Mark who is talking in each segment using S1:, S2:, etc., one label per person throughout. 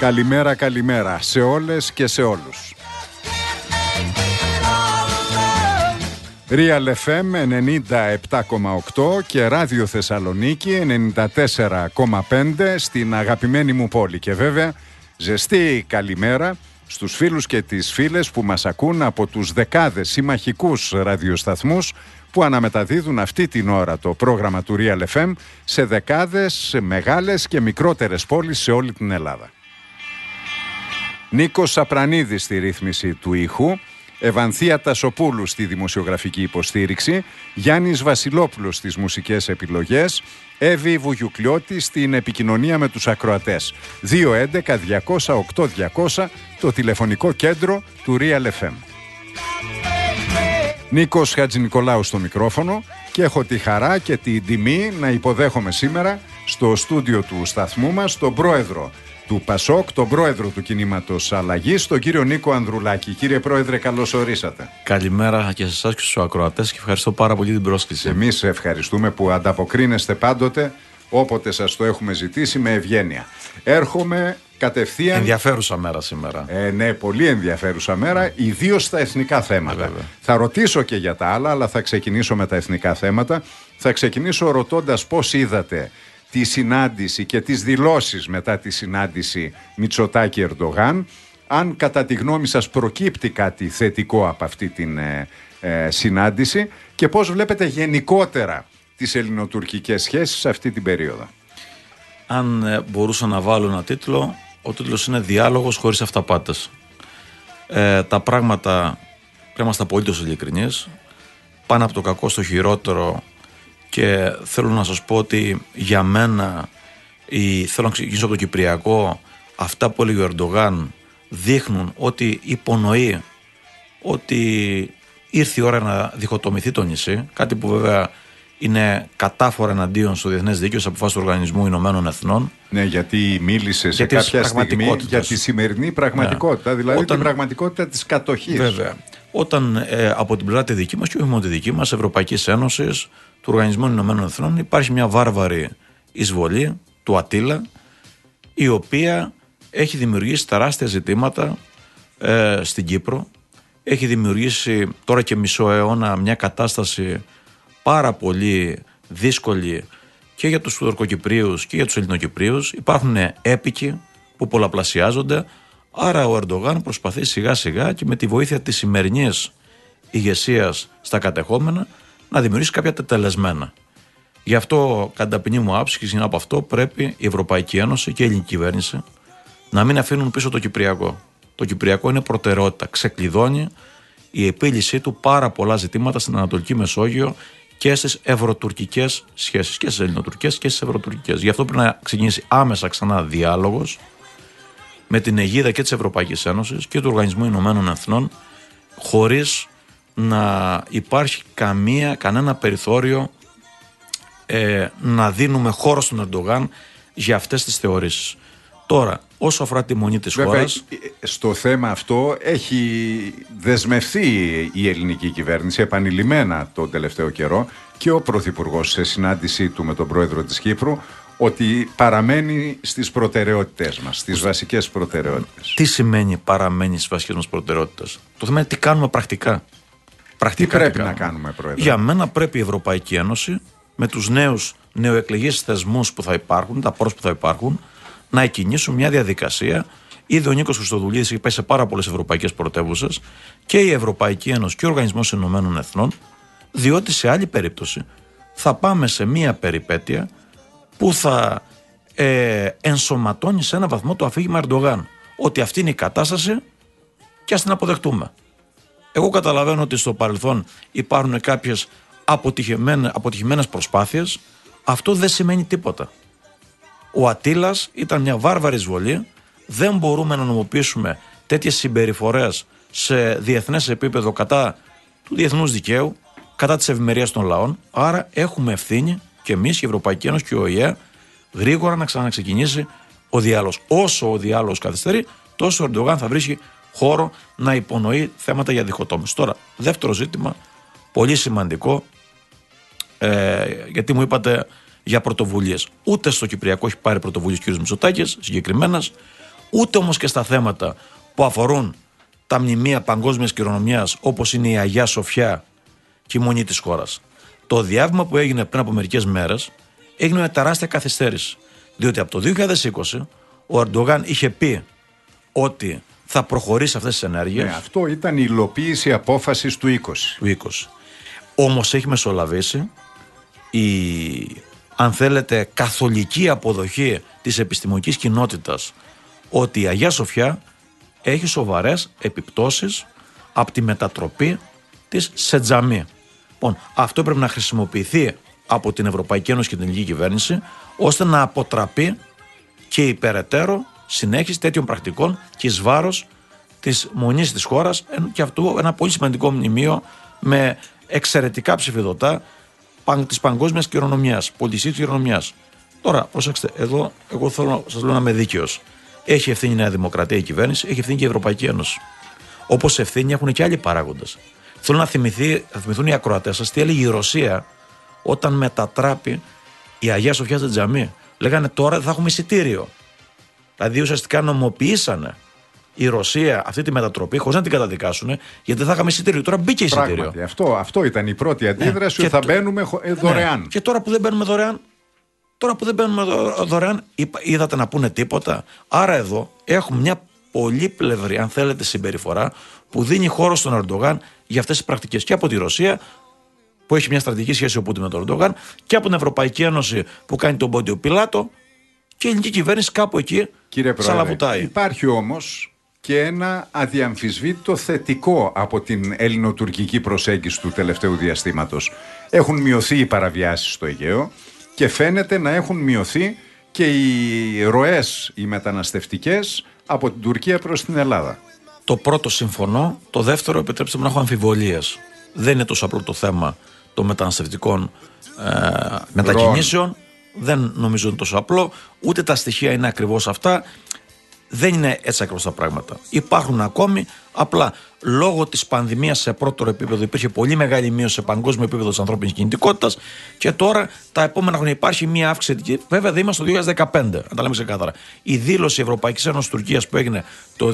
S1: Καλημέρα, καλημέρα σε όλες και σε όλους. Real FM 97,8 και Ράδιο Θεσσαλονίκη 94,5 στην αγαπημένη μου πόλη. Και βέβαια ζεστή καλημέρα στους φίλους και τις φίλες που μας ακούν από τους δεκάδες συμμαχικούς ραδιοσταθμούς που αναμεταδίδουν αυτή την ώρα το πρόγραμμα του Real FM σε δεκάδες μεγάλες και μικρότερες πόλεις σε όλη την Ελλάδα. Νίκος Σαπρανίδης στη ρύθμιση του ήχου, Ευανθία Τασοπούλου στη δημοσιογραφική υποστήριξη, Γιάννης Βασιλόπουλος στις μουσικές επιλογές, Εύη Βουγιουκλιώτη στην επικοινωνία με τους ακροατές. 211-200-8200 το τηλεφωνικό κέντρο του Real FM. Νίκος Χατζηνικολάου στο μικρόφωνο και έχω τη χαρά και την τιμή να υποδέχομαι σήμερα στο στούντιο του σταθμού μας τον πρόεδρο του ΠΑΣΟΚ, τον πρόεδρο του Κινήματος Αλλαγής, τον κύριο Νίκο Ανδρουλάκη. Κύριε Πρόεδρε, καλώς ορίσατε.
S2: Καλημέρα και σε εσάς και στους ακροατές και ευχαριστώ πάρα πολύ την πρόσκληση.
S1: Εμείς ευχαριστούμε που ανταποκρίνεστε πάντοτε όποτε σας το έχουμε ζητήσει με ευγένεια. Έρχομαι κατευθείαν.
S2: Ενδιαφέρουσα μέρα σήμερα.
S1: Ναι, πολύ ενδιαφέρουσα μέρα, ιδίως στα εθνικά θέματα. Θα ρωτήσω και για τα άλλα, αλλά θα ξεκινήσω με τα εθνικά θέματα. Θα ξεκινήσω ρωτώντας πώς είδατε τη συνάντηση και τις δηλώσεις μετά τη συνάντηση Μητσοτάκη-Ερντογάν, αν κατά τη γνώμη σας προκύπτει κάτι θετικό από αυτή την συνάντηση και πώς βλέπετε γενικότερα τις ελληνοτουρκικές σχέσεις αυτή την περίοδο.
S2: Αν μπορούσα να βάλω ένα τίτλο, ο τίτλος είναι «Διάλογος χωρίς αυταπάτες». Τα πράγματα πρέπει να είμαστε απολύτως ειλικρινείς, πάνε από το κακό στο χειρότερο. Και θέλω να σας πω ότι για μένα, θέλω να ξεκινήσω από το Κυπριακό, αυτά που έλεγε ο Ερντογάν δείχνουν ότι υπονοεί ότι ήρθε η ώρα να διχοτομηθεί το νησί, κάτι που βέβαια είναι κατάφορα εναντίον στο διεθνές δίκαιο, σε αποφάσεις του Οργανισμού Ηνωμένων Εθνών.
S1: Ναι, γιατί μίλησε σε κάποια στιγμή για τη σημερινή πραγματικότητα, ναι. Δηλαδή την πραγματικότητα της κατοχής.
S2: Βέβαια. Όταν από την πλευρά τη δική μας και όχι μόνο τη δική μας, Ευρωπαϊκής Ένωσης, του Οργανισμού Ηνωμένων Εθνών, υπάρχει μια βάρβαρη εισβολή του Αττίλα, η οποία έχει δημιουργήσει τεράστια ζητήματα στην Κύπρο. Έχει δημιουργήσει τώρα και μισό αιώνα μια κατάσταση πάρα πολύ δύσκολη και για τους Τουρκοκυπρίους και για τους Ελληνοκυπρίους. Υπάρχουν έπικοι που πολλαπλασιάζονται. Άρα ο Ερντογάν προσπαθεί σιγά σιγά και με τη βοήθεια της σημερινής ηγεσίας στα κατεχόμενα να δημιουργήσει κάποια τετελεσμένα. Γι' αυτό, κατά ταπεινή μου άποψη, και από αυτό πρέπει η Ευρωπαϊκή Ένωση και η ελληνική κυβέρνηση να μην αφήνουν πίσω το Κυπριακό. Το Κυπριακό είναι προτεραιότητα. Ξεκλειδώνει η επίλυσή του πάρα πολλά ζητήματα στην Ανατολική Μεσόγειο και στις ευρωτουρκικές σχέσεις, και στις ελληνοτουρκικές και στις ευρωτουρκικές. Γι' αυτό πρέπει να ξεκινήσει άμεσα ξανά διάλογος με την αιγίδα και της Ευρωπαϊκής Ένωσης και του Οργανισμού Ηνωμένων Εθνών, χωρίς να υπάρχει κανένα περιθώριο να δίνουμε χώρο στον Ερντογάν για αυτές τις θεωρήσεις. Τώρα, όσο αφορά τη μονή της χώρας,
S1: στο θέμα αυτό έχει δεσμευθεί η ελληνική κυβέρνηση επανειλημμένα τον τελευταίο καιρό και ο Πρωθυπουργός σε συνάντησή του με τον Πρόεδρο της Κύπρου, ότι παραμένει στις προτεραιότητες μας, στις βασικές προτεραιότητες.
S2: Τι σημαίνει παραμένει στις βασικές μας προτεραιότητες? Το θέμα είναι τι κάνουμε πρακτικά.
S1: Τι πρέπει να κάνουμε, Πρόεδρε?
S2: Για μένα πρέπει η Ευρωπαϊκή Ένωση με τους νεοεκλεγείς θεσμούς που θα υπάρχουν, τα πρόσωπα που θα υπάρχουν, να εκκινήσουν μια διαδικασία. Ήδη ο Νίκος Χριστοδουλίδης έχει πάει σε πάρα πολλές ευρωπαϊκές πρωτεύουσες, και η Ευρωπαϊκή Ένωση και ο Οργανισμός Ηνωμένων Εθνών, διότι σε άλλη περίπτωση θα πάμε σε μια περιπέτεια που θα ενσωματώνει σε ένα βαθμό το αφήγημα Ερντογάν, ότι αυτή είναι η κατάσταση και ας την αποδεχτούμε. Εγώ καταλαβαίνω ότι στο παρελθόν υπάρχουν κάποιες αποτυχημένες προσπάθειες. Αυτό δεν σημαίνει τίποτα. Ο Αττήλας ήταν μια βάρβαρη εισβολή. Δεν μπορούμε να νομοποιήσουμε τέτοιες συμπεριφορές σε διεθνές επίπεδο κατά του διεθνούς δικαίου, κατά της ευημερίας των λαών. Άρα έχουμε ευθύνη και εμείς, η Ευρωπαϊκή Ένωση και ο ΟΗΕ, γρήγορα να ξαναξεκινήσει ο διάλογος. Όσο ο διάλογος καθυστερεί, τόσο ο Ερντογάν θα βρίσκει χώρο να υπονοεί θέματα για διχοτόμηση. Τώρα, δεύτερο ζήτημα, πολύ σημαντικό, γιατί μου είπατε για πρωτοβουλίες. Ούτε στο Κυπριακό έχει πάρει πρωτοβουλίες ο κ. Μητσοτάκης συγκεκριμένες, ούτε όμως και στα θέματα που αφορούν τα μνημεία παγκόσμιας κληρονομιάς, όπως είναι η Αγία Σοφιά και η Μονή της χώρας. Το διάβημα που έγινε πριν από μερικές μέρες έγινε με τεράστια καθυστέρηση. Διότι από το 2020 ο Ερντογάν είχε πει ότι θα προχωρήσει αυτές τις ενέργειες.
S1: Ναι, αυτό ήταν η υλοποίηση απόφασης του 20.
S2: Όμως έχει μεσολαβήσει η, αν θέλετε, καθολική αποδοχή της επιστημονικής κοινότητας ότι η Αγία Σοφιά έχει σοβαρές επιπτώσεις από τη μετατροπή της σε τζαμί. Λοιπόν, αυτό πρέπει να χρησιμοποιηθεί από την Ευρωπαϊκή Ένωση και την ελληνική κυβέρνηση, ώστε να αποτραπεί και η περαιτέρω συνέχιση τέτοιων πρακτικών και εις βάρος της μονής της χώρας, και αυτό ένα πολύ σημαντικό μνημείο με εξαιρετικά ψηφιδωτά της παγκόσμιας κληρονομιάς, πολιτιστικής κληρονομιάς. Τώρα, προσέξτε, εδώ εγώ θέλω να σας λέω να είμαι δίκαιος. Έχει ευθύνη η Νέα Δημοκρατία, η κυβέρνηση, έχει ευθύνη και η Ευρωπαϊκή Ένωση. Όπως ευθύνη έχουν και άλλοι παράγοντες. Θέλω να θυμηθούν οι ακροατές σας τι έλεγε η Ρωσία όταν μετατράπει η Αγία Σοφιά σε τζαμί. Λέγανε τώρα δεν θα έχουμε εισιτήριο. Δηλαδή ουσιαστικά νομοποιήσανε η Ρωσία αυτή τη μετατροπή χωρίς να την καταδικάσουν, γιατί δεν θα είχαμε εισιτήριο. Τώρα μπήκε εισιτήριο.
S1: Πράγματι, αυτό ήταν η πρώτη αντίδραση, ότι θα μπαίνουμε δωρεάν.
S2: Ναι. Και τώρα που δεν μπαίνουμε δωρεάν, είδατε να πούνε τίποτα. Άρα εδώ έχουμε μια πολύπλευρη, αν θέλετε, συμπεριφορά που δίνει χώρο στον Ερντογάν για αυτές τις πρακτικές. Και από τη Ρωσία, που έχει μια στρατηγική σχέση ο Πούτιν με τον Ερντογάν, και από την Ευρωπαϊκή Ένωση που κάνει τον Πόντιο Πιλάτο, και η ελληνική κυβέρνηση κάπου εκεί σαλαβουτάει.
S1: Υπάρχει όμως και ένα αδιαμφισβήτητο θετικό από την ελληνοτουρκική προσέγγιση του τελευταίου διαστήματος. Έχουν μειωθεί οι παραβιάσεις στο Αιγαίο και φαίνεται να έχουν μειωθεί και οι ροές οι μεταναστευτικές από την Τουρκία προς την Ελλάδα.
S2: Το πρώτο συμφωνώ. Το δεύτερο, επιτρέψτε μου να έχω αμφιβολίες. Δεν είναι τόσο απλό το θέμα των μεταναστευτικών μετακινήσεων. Δεν νομίζω είναι τόσο απλό. Ούτε τα στοιχεία είναι ακριβώς αυτά. Δεν είναι έτσι ακριβώς τα πράγματα. Υπάρχουν ακόμη, απλά λόγω της πανδημίας σε πρώτο επίπεδο υπήρχε πολύ μεγάλη μείωση σε παγκόσμιο επίπεδο της ανθρώπινης κινητικότητας, και τώρα τα επόμενα χρόνια υπάρχει μια αύξηση. Βέβαια δεν είμαστε το 2015, να τα λέμε ξεκάθαρα. Η δήλωση Ευρωπαϊκής Ένωσης Τουρκίας που έγινε το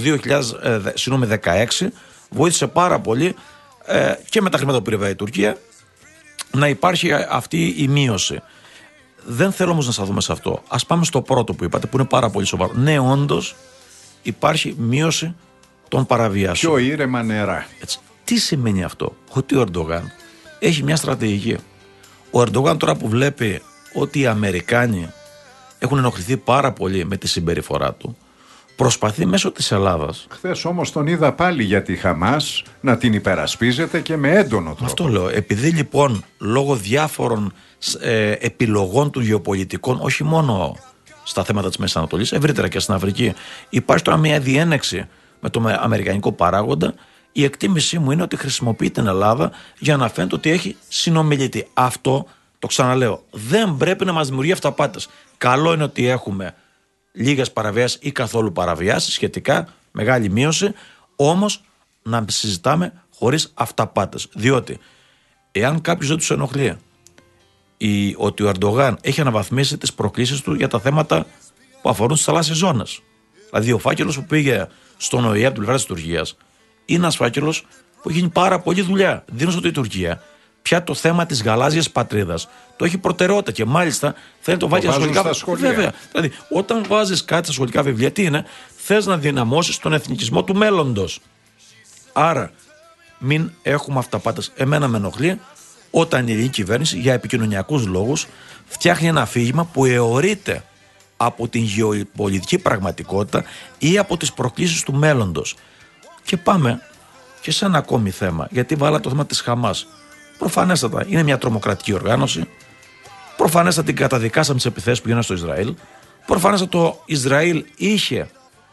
S2: 2016 βοήθησε πάρα πολύ και με τα χρήματα που πήρε η Τουρκία να υπάρχει αυτή η μείωση. Δεν θέλω όμως να σταθούμε σε αυτό. Ας πάμε στο πρώτο που είπατε, που είναι πάρα πολύ σοβαρό. Ναι, όντως υπάρχει μείωση των παραβιάσεων.
S1: Πιο ήρεμα νερά.
S2: Έτσι. Τι σημαίνει αυτό? Ότι ο Ερντογάν έχει μια στρατηγική. Ο Ερντογάν τώρα που βλέπει ότι οι Αμερικάνοι έχουν ενοχληθεί πάρα πολύ με τη συμπεριφορά του, προσπαθεί μέσω της Ελλάδας.
S1: Χθες όμως τον είδα πάλι για τη Χαμάς να την υπερασπίζεται και με έντονο τρόπο.
S2: Αυτό λέω. Επειδή λοιπόν λόγω διάφορων επιλογών του γεωπολιτικών, όχι μόνο στα θέματα της Μέσης Ανατολής, ευρύτερα και στην Αφρική, υπάρχει τώρα μια διένεξη με τον αμερικανικό παράγοντα. Η εκτίμησή μου είναι ότι χρησιμοποιεί την Ελλάδα για να φαίνεται ότι έχει συνομιλητή. Αυτό, το ξαναλέω, δεν πρέπει να μας δημιουργεί αυταπάτες. Καλό είναι ότι έχουμε λίγες παραβιάσεις ή καθόλου παραβιάσεις, σχετικά μεγάλη μείωση, όμως να συζητάμε χωρίς αυταπάτες. Διότι εάν κάποιος δεν τους ενοχλεί ότι ο Ερντογάν έχει αναβαθμίσει τις προκλήσεις του για τα θέματα που αφορούν στις θαλάσσιες ζώνες. Δηλαδή ο φάκελος που πήγε στον ΟΗΕ από την πλευρά της Τουρκίας είναι ένας φάκελος που έχει γίνει πάρα πολλή δουλειά. Δίνω ότι η Τουρκία πια το θέμα της γαλάζιας πατρίδας το έχει προτεραιότητα, και μάλιστα θέλει το βάλει στα σχολικά. Βέβαια. Δηλαδή, όταν βάζεις κάτι στα σχολικά βιβλία, τι είναι? Θες να δυναμώσεις τον εθνικισμό του μέλλοντος. Άρα, μην έχουμε αυταπάτες. Εμένα με ενοχλεί όταν η ελληνική κυβέρνηση για επικοινωνιακούς λόγους φτιάχνει ένα αφήγημα που αιωρείται από την γεωπολιτική πραγματικότητα ή από τις προκλήσεις του μέλλοντος. Και πάμε και σε ένα ακόμη θέμα, γιατί βάλα το θέμα της Χαμάς. Προφανέστατα είναι μια τρομοκρατική οργάνωση. Προφανέστατα την καταδικάσαμε τις επιθέσεις που γίνανε στο Ισραήλ. Προφανέστατα το Ισραήλ είχε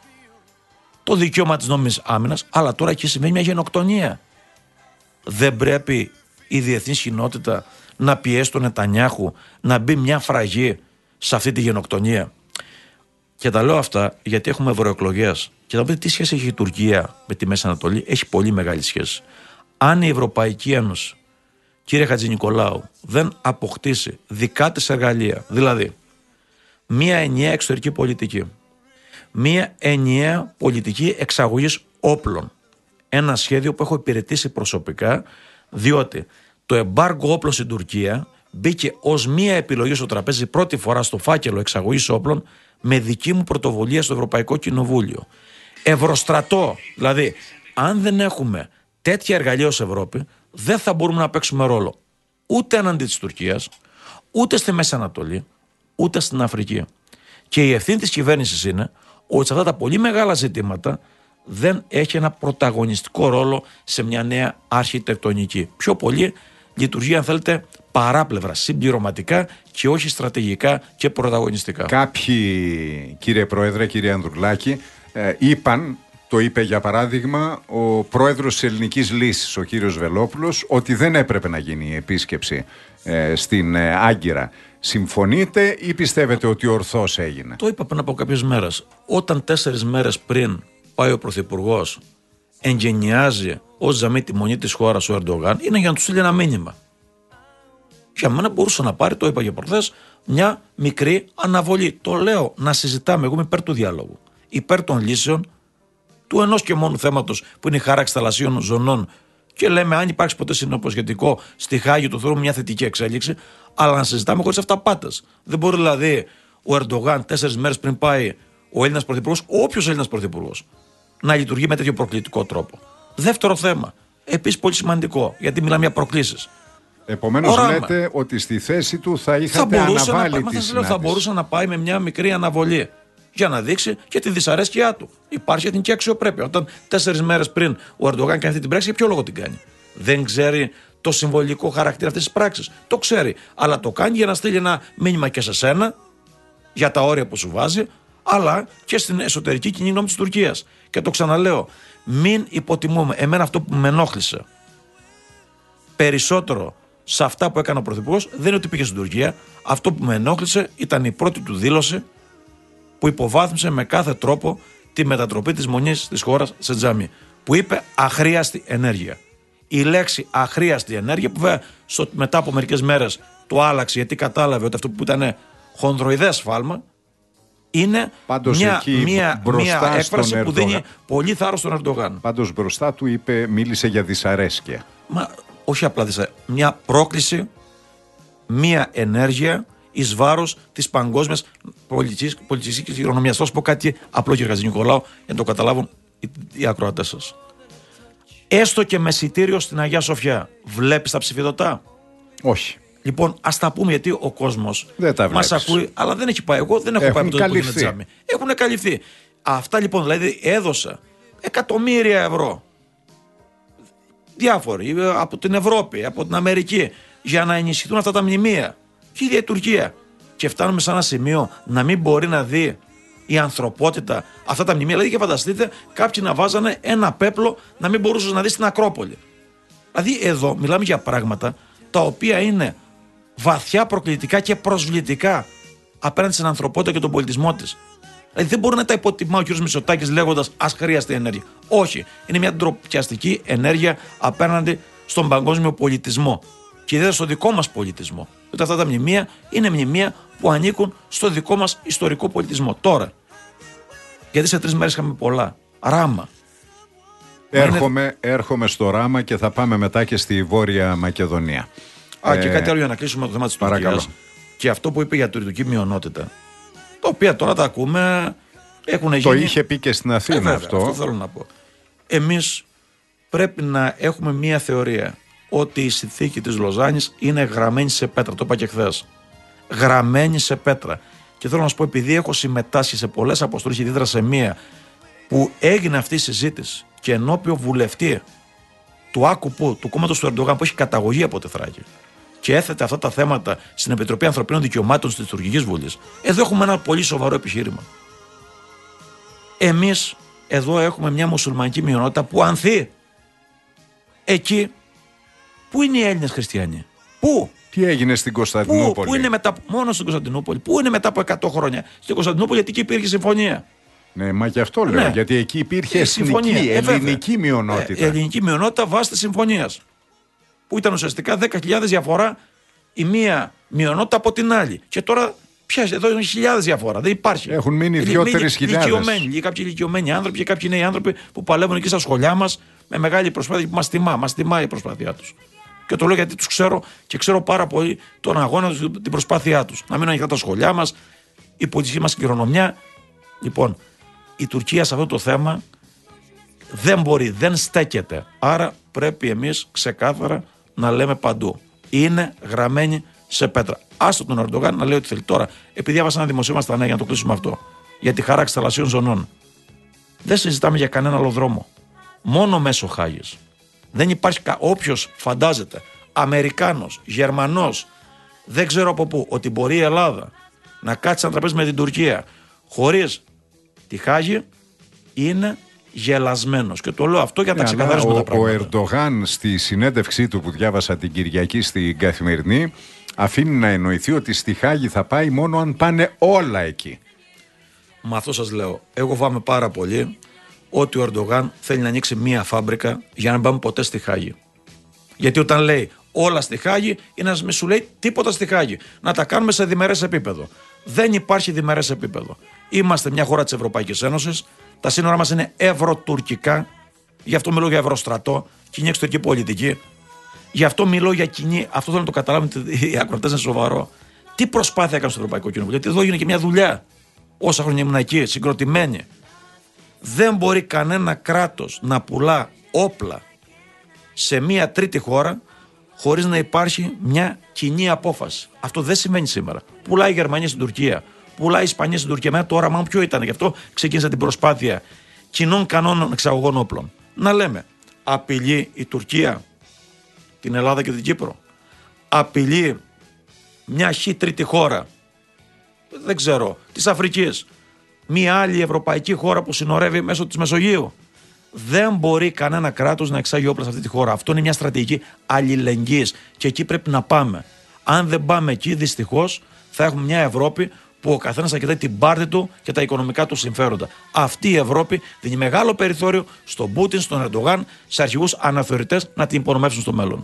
S2: το δικαίωμα της νόμιμης άμυνας, αλλά τώρα εκεί σημαίνει μια γενοκτονία. Δεν πρέπει η διεθνής κοινότητα να πιέσει τον Νετανιάχου να μπει μια φραγή σε αυτή τη γενοκτονία? Και τα λέω αυτά γιατί έχουμε ευρωεκλογές. Και θα δείτε τι σχέση έχει η Τουρκία με τη Μέση Ανατολή. Έχει πολύ μεγάλη σχέση. Αν η Ευρωπαϊκή Ένωση, κύριε Χατζηνικολάου, δεν αποκτήσει δικά της εργαλεία, δηλαδή μία ενιαία εξωτερική πολιτική, μία ενιαία πολιτική εξαγωγής όπλων. Ένα σχέδιο που έχω υπηρετήσει προσωπικά, διότι το εμπάργκο όπλων στην Τουρκία μπήκε ως μία επιλογή στο τραπέζι πρώτη φορά στο φάκελο εξαγωγής όπλων με δική μου πρωτοβουλία στο Ευρωπαϊκό Κοινοβούλιο. Ευρωστρατό, δηλαδή, αν δεν έχουμε τέτοια εργαλεία ως Ευρώπη, δεν θα μπορούμε να παίξουμε ρόλο ούτε εναντί της Τουρκίας, ούτε στη Μέση Ανατολή, ούτε στην Αφρική. Και η ευθύνη της κυβέρνησης είναι ότι σε αυτά τα πολύ μεγάλα ζητήματα δεν έχει ένα πρωταγωνιστικό ρόλο σε μια νέα αρχιτεκτονική. Πιο πολύ λειτουργεί, αν θέλετε, παράπλευρα, συμπληρωματικά και όχι στρατηγικά και πρωταγωνιστικά.
S1: Κάποιοι, κύριε Πρόεδρε, κύριε Ανδρουλάκη, το είπε για παράδειγμα ο πρόεδρος της Ελληνικής Λύσης, ο κύριος Βελόπουλος, ότι δεν έπρεπε να γίνει η επίσκεψη στην Άγκυρα. Συμφωνείτε ή πιστεύετε ότι ορθώς έγινε?
S2: Το είπα πριν από κάποιες μέρες. Όταν 4 μέρες πριν πάει ο Πρωθυπουργός, εγγενιάζει ως ζαμί τη μονή της χώρας ο Ερντογάν, είναι για να του στείλει ένα μήνυμα. Για μένα μπορούσε να πάρει, το είπα και προχθές, μια μικρή αναβολή. Το λέω να συζητάμε. Εγώ είμαι υπέρ του διάλογου, υπέρ των λύσεων του ενός και μόνου θέματος που είναι η χάραξη θαλασσίων ζωνών. Και λέμε, αν υπάρξει ποτέ συνοποσχετικό στη Χάγη, του θεωρούμε μια θετική εξέλιξη, αλλά να συζητάμε χωρίς αυταπάτες. Δεν μπορεί δηλαδή ο Ερντογάν 4 μέρες πριν πάει ο Έλληνας Πρωθυπουργός, όποιος Έλληνας Πρωθυπουργός, να λειτουργεί με τέτοιο προκλητικό τρόπο. Δεύτερο θέμα, επίσης πολύ σημαντικό, γιατί μιλάμε για προκλήσεις.
S1: Επομένως, λέτε ότι στη θέση του θα είχατε αναβάλει τη συνάντηση.
S2: Θα μπορούσε να πάει με μια μικρή αναβολή για να δείξει και τη δυσαρέσκειά του. Υπάρχει εθνική αξιοπρέπεια. Όταν 4 μέρες πριν ο Ερντογάν κάνει αυτή την πράξη, για ποιο λόγο την κάνει? Δεν ξέρει το συμβολικό χαρακτήρα αυτής της πράξης? Το ξέρει. Αλλά το κάνει για να στείλει ένα μήνυμα και σε σένα για τα όρια που σου βάζει, αλλά και στην εσωτερική κοινή γνώμη της Τουρκίας. Και το ξαναλέω, μην υποτιμούμε. Εμένα αυτό που με ενόχλησε περισσότερο σε αυτά που έκανε ο Πρωθυπουργός δεν είναι ότι πήγε στην Τουρκία. Αυτό που με ενόχλησε ήταν η πρώτη του δήλωση που υποβάθμισε με κάθε τρόπο τη μετατροπή της μονής της χώρας σε τζάμι. Που είπε αχρίαστη ενέργεια. Η λέξη αχρίαστη ενέργεια, που βέβαια μετά από μερικές μέρες το άλλαξε, γιατί κατάλαβε ότι αυτό που ήταν χονδροειδές σφάλμα, είναι μια έκφραση που δίνει πολύ θάρρος στον Ερντογάν.
S1: Πάντως μπροστά του μίλησε για δυσαρέσκεια.
S2: Όχι απλά δυσαρέσκεια. Μια πρόκληση, μια ενέργεια εις βάρος της παγκόσμιας πολιτιστικής κληρονομιάς. Θα σου πω κάτι απλό, κύριε Χατζηνικολάου, για να το καταλάβουν οι ακροατές σας. Έστω και με εισιτήριο στην Αγία Σοφιά, βλέπεις τα ψηφιδωτά?
S1: Όχι.
S2: Λοιπόν, ας τα πούμε, γιατί ο κόσμος
S1: μας
S2: ακούει, αλλά δεν έχει πάει. Εγώ δεν έχω πάει με το τζάμι. Έχουν καλυφθεί. Αυτά λοιπόν, δηλαδή έδωσα εκατομμύρια ευρώ διάφοροι από την Ευρώπη, από την Αμερική, για να ενισχυθούν αυτά τα μνημεία. Και η ίδια η Τουρκία. Και φτάνουμε σε ένα σημείο να μην μπορεί να δει η ανθρωπότητα αυτά τα μνημεία. Δηλαδή, και φανταστείτε, κάποιοι να βάζανε ένα πέπλο να μην μπορούσε να δει στην Ακρόπολη. Δηλαδή, εδώ μιλάμε για πράγματα τα οποία είναι βαθιά προκλητικά και προσβλητικά απέναντι στην ανθρωπότητα και τον πολιτισμό της. Δηλαδή, δεν μπορεί να τα υποτιμά ο κ. Μητσοτάκης λέγοντας ας χρειαστεί ενέργεια. Όχι. Είναι μια ντροπιαστική ενέργεια απέναντι στον παγκόσμιο πολιτισμό. Και ιδιαίτερα στο δικό μας πολιτισμό. Ότι αυτά τα μνημεία είναι μνημεία που ανήκουν στο δικό μας ιστορικό πολιτισμό. Τώρα, γιατί σε 3 μέρες είχαμε πολλά. Ράμα.
S1: Έρχομαι στο Ράμα και θα πάμε μετά και στη Βόρεια Μακεδονία.
S2: Και κάτι άλλο για να κλείσουμε το θέμα της Τουρκίας. Και αυτό που είπε για την τουρκική μειονότητα, τα οποία τώρα τα ακούμε, έχουν γίνει.
S1: Το είχε πει και στην Αθήνα
S2: βέβαια,
S1: αυτό.
S2: Αυτό θέλω να πω. Εμείς πρέπει να έχουμε μία θεωρία ότι η συνθήκη της Λοζάνης είναι γραμμένη σε πέτρα. Το είπα και χθες. Γραμμένη σε πέτρα. Και θέλω να σου πω, επειδή έχω συμμετάσχει σε πολλές αποστολές, ιδιαίτερα σε μία που έγινε αυτή η συζήτηση και ενώπιο βουλευτή του ΑΚΟΥΠΟΥ, του κόμματος του Ερντογάν, που έχει καταγωγή από τη Θράκη, και έθετε αυτά τα θέματα στην Επιτροπή Ανθρωπίνων Δικαιωμάτων της Τουρκικής Βουλής, εδώ έχουμε ένα πολύ σοβαρό επιχείρημα. Εμείς εδώ έχουμε μια μουσουλμανική μειονότητα που ανθεί. Εκεί, πού είναι οι Έλληνες χριστιανοί? Πού?
S1: Τι έγινε στην Κωνσταντινούπολη?
S2: Πού είναι μόνο στην Κωνσταντινούπολη? Πού είναι μετά από 100 χρόνια? Στην Κωνσταντινούπολη, γιατί εκεί υπήρχε συμφωνία.
S1: Ναι, μα γι' αυτό λέω. Γιατί εκεί υπήρχε εθνική, ελληνική μειονότητα.
S2: Ελληνική μειονότητα βάσει της συμφωνίας. Που ήταν ουσιαστικά 10.000 διαφορά η μία μειονότητα από την άλλη. Και τώρα Εδώ είναι χιλιάδες διαφορά. Δεν υπάρχει.
S1: Έχουν μείνει 2-3 χιλιάδες.
S2: Κάποιοι ηλικιωμένοι άνθρωποι και κάποιοι νέοι άνθρωποι που παλεύουν εκεί στα σχολιά μας με μεγάλη προσπάθεια που μας τιμά η προσπάθειά τους. Και το λέω γιατί τους ξέρω και ξέρω πάρα πολύ τον αγώνα τους, την προσπάθειά τους. Να μείνουν ανοιχτά τα σχολιά μας, η πολιτική μας κληρονομιά. Λοιπόν, η Τουρκία σε αυτό το θέμα δεν μπορεί, δεν στέκεται. Άρα πρέπει εμείς ξεκάθαρα να λέμε παντού. Είναι γραμμένη σε πέτρα. Άστο τον Ερντογάν να λέει ό,τι θέλει. Τώρα, επειδή διάβασα ένα δημοσίευμα στα νέα για να το κλείσουμε αυτό, για τη χάραξη θαλασσίων ζωνών. Δεν συζητάμε για κανένα άλλο δρόμο. Μόνο μέσω Χάγης. Δεν υπάρχει όποιος φαντάζεται, Αμερικάνος, Γερμανός, δεν ξέρω από πού, ότι μπορεί η Ελλάδα να κάτσει ένα τραπέζι με την Τουρκία χωρίς τη Χάγη, είναι γελασμένος. Και το λέω αυτό για να τα ξεκαθαρίσουμε τα πράγματα.
S1: Ο Ερντογάν στη συνέντευξή του που διάβασα την Κυριακή στην Καθημερινή αφήνει να εννοηθεί ότι στη Χάγη θα πάει μόνο αν πάνε όλα εκεί.
S2: Μα αυτό σας λέω. Εγώ φοβάμαι πάρα πολύ ότι ο Ερντογάν θέλει να ανοίξει μία φάμπρικα για να μην πάμε ποτέ στη Χάγη. Γιατί όταν λέει όλα στη Χάγη, είναι να μην σου λέει τίποτα στη Χάγη. Να τα κάνουμε σε διμερές επίπεδο. Δεν υπάρχει διμερές επίπεδο. Είμαστε μια χώρα της Ευρωπαϊκής Ένωσης. Τα σύνορά μας είναι ευρωτουρκικά. Γι' αυτό μιλώ για ευρωστρατό, κοινή εξωτερική πολιτική. Γι' αυτό μιλώ για κοινή. Αυτό θέλω να το καταλάβουν οι ακροατές, είναι σοβαρό. Τι προσπάθεια έκανε στο Ευρωπαϊκό Κοινοβούλιο. Γιατί εδώ έγινε και μια δουλειά. Όσα χρόνια ήμουν εκεί, συγκροτημένη. Δεν μπορεί κανένα κράτος να πουλά όπλα σε μια τρίτη χώρα χωρίς να υπάρχει μια κοινή απόφαση. Αυτό δεν συμβαίνει σήμερα. Πουλάει η Γερμανία στην Τουρκία, πουλάει η Ισπανία στην Τουρκία. Μένα το όραμά μου ποιο ήταν? Γι' αυτό ξεκίνησα την προσπάθεια κοινών κανόνων εξαγωγών όπλων. Να λέμε, απειλεί η Τουρκία την Ελλάδα και την Κύπρο? Απειλεί μια τρίτη χώρα, δεν ξέρω, της Αφρικής, μια άλλη ευρωπαϊκή χώρα που συνορεύει μέσω της Μεσογείου? Δεν μπορεί κανένα κράτος να εξάγει όπλα σε αυτή τη χώρα. Αυτό είναι μια στρατηγική αλληλεγγύης και εκεί πρέπει να πάμε. Αν δεν πάμε εκεί, δυστυχώς θα έχουμε μια Ευρώπη που ο καθένας θα κοιτάει την πάρτη του και τα οικονομικά του συμφέροντα. Αυτή η Ευρώπη δίνει μεγάλο περιθώριο στον Πούτιν, στον Ερντογάν, σε αρχηγούς αναθεωρητές να την υπονομεύσουν στο μέλλον.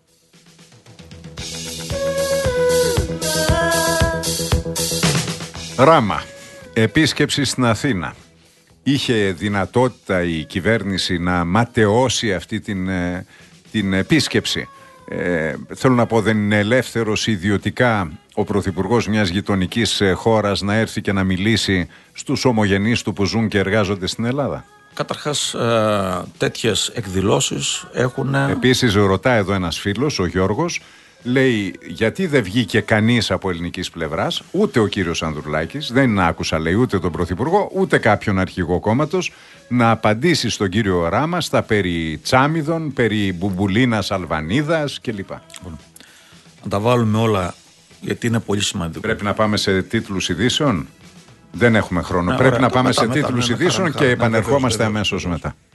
S1: Ράμα. Επίσκεψη στην Αθήνα. Είχε δυνατότητα η κυβέρνηση να ματαιώσει αυτή την επίσκεψη? Θέλω να πω, δεν είναι ελεύθερος ιδιωτικά ο πρωθυπουργός μιας γειτονικής χώρας να έρθει και να μιλήσει στους ομογενείς του που ζουν και εργάζονται στην Ελλάδα?
S2: Καταρχάς, τέτοιες εκδηλώσεις έχουν...
S1: Επίσης ρωτά εδώ ένας φίλος, ο Γιώργος, λέει, γιατί δεν βγήκε κανείς από ελληνικής πλευράς, ούτε ο κύριος Ανδρουλάκης, δεν άκουσα, λέει, ούτε τον πρωθυπουργό, ούτε κάποιον αρχηγό κόμματος, να απαντήσει στον κύριο Ράμα στα περί Τσάμιδων, περί Μπουμπουλίνας Αλβανίδας κλπ.
S2: Να τα βάλουμε όλα, γιατί είναι πολύ σημαντικό.
S1: Πρέπει να πάμε σε τίτλους ειδήσεων. Δεν έχουμε χρόνο. Πρέπει να πάμε σε τίτλους ειδήσεων και επανερχόμαστε αμέσως μετά.